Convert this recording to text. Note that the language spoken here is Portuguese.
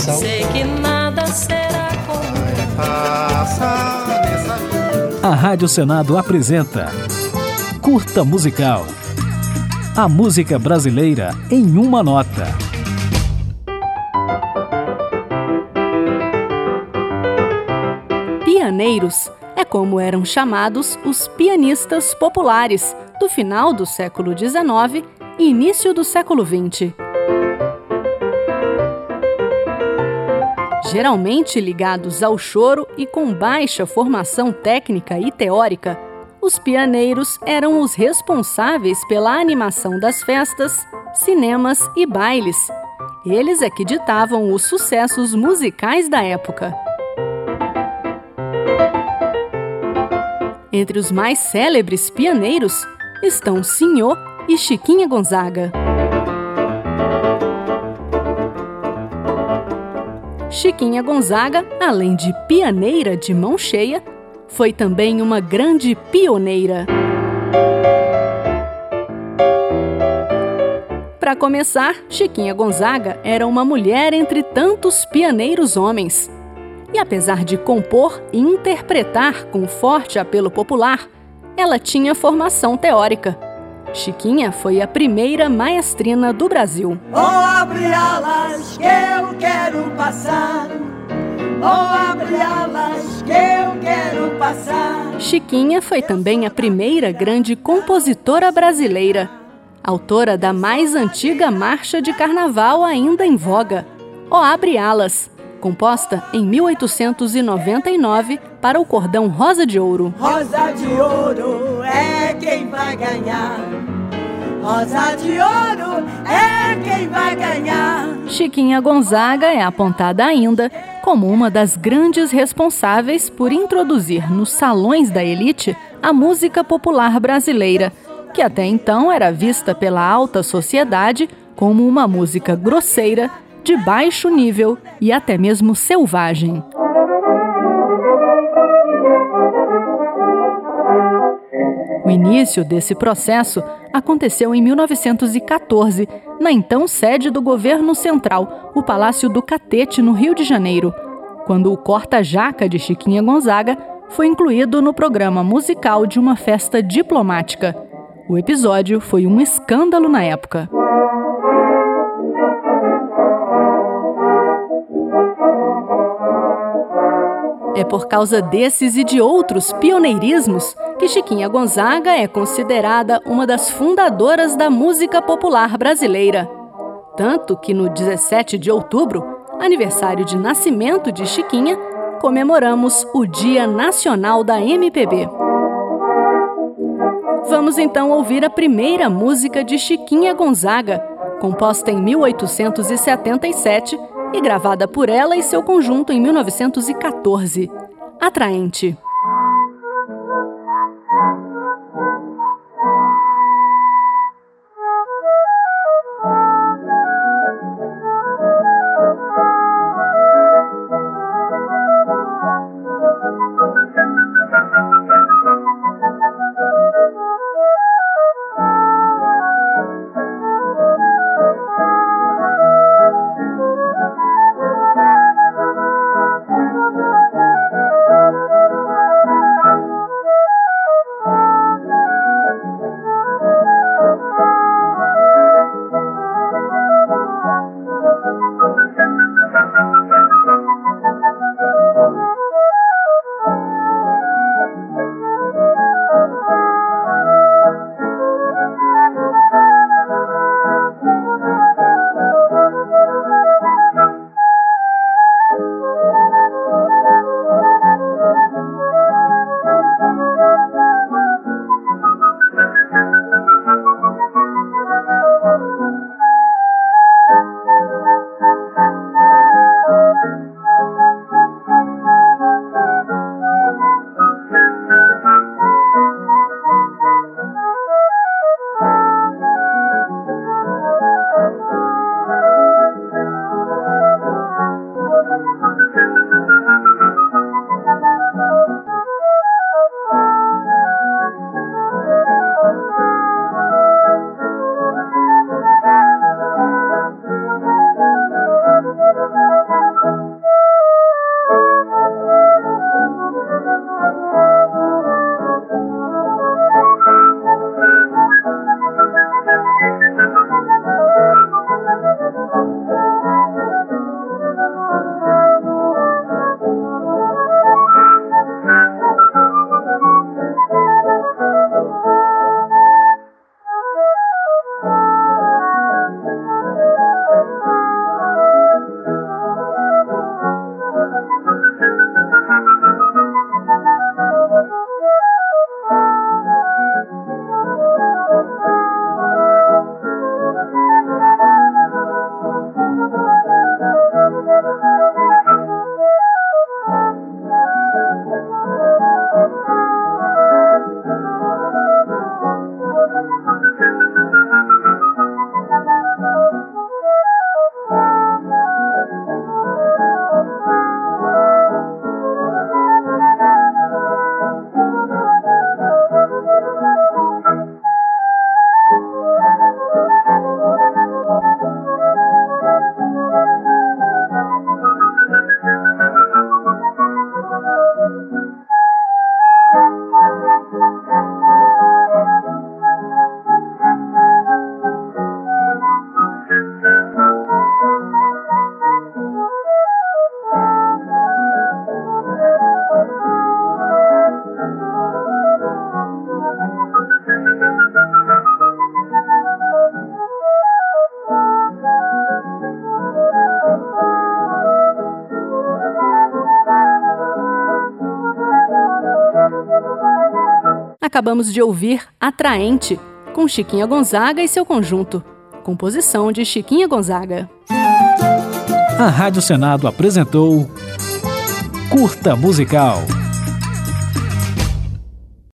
coração. Sei que nada será como passa nessa vida. A Rádio Senado apresenta Curta Musical. A música brasileira em uma nota. Pianeiros é como eram chamados os pianistas populares do final do século XIX e início do século XX. Geralmente ligados ao choro e com baixa formação técnica e teórica, os pianeiros eram os responsáveis pela animação das festas, cinemas e bailes. Eles é que ditavam os sucessos musicais da época. Entre os mais célebres pianeiros estão Senhor e Chiquinha Gonzaga. Chiquinha Gonzaga, além de pianeira de mão cheia, foi também uma grande pioneira. Para começar, Chiquinha Gonzaga era uma mulher entre tantos pianeiros homens. E apesar de compor e interpretar com forte apelo popular, ela tinha formação teórica. Chiquinha foi a primeira maestrina do Brasil. Oh, abre alas que eu quero passar. Oh, abre alas que eu quero passar. Chiquinha foi também a primeira grande compositora brasileira, autora da mais antiga marcha de carnaval ainda em voga, Oh, abre alas, composta em 1899 para o cordão Rosa de Ouro. Rosa de Ouro é quem vai ganhar. Rosa de Ouro é quem vai ganhar. Chiquinha Gonzaga é apontada ainda como uma das grandes responsáveis por introduzir nos salões da elite a música popular brasileira, que até então era vista pela alta sociedade como uma música grosseira, de baixo nível e até mesmo selvagem. O início desse processo aconteceu em 1914, na então sede do governo central, o Palácio do Catete, no Rio de Janeiro, quando o corta-jaca de Chiquinha Gonzaga foi incluído no programa musical de uma festa diplomática. O episódio foi um escândalo na época. É por causa desses e de outros pioneirismos que Chiquinha Gonzaga é considerada uma das fundadoras da música popular brasileira. Tanto que no 17 de outubro, aniversário de nascimento de Chiquinha, comemoramos o Dia Nacional da MPB. Vamos então ouvir a primeira música de Chiquinha Gonzaga, composta em 1877 e gravada por ela e seu conjunto em 1914. Atraente. acabamos de ouvir Atraente, com Chiquinha Gonzaga e seu conjunto. Composição de Chiquinha Gonzaga. A Rádio Senado apresentou Curta Musical.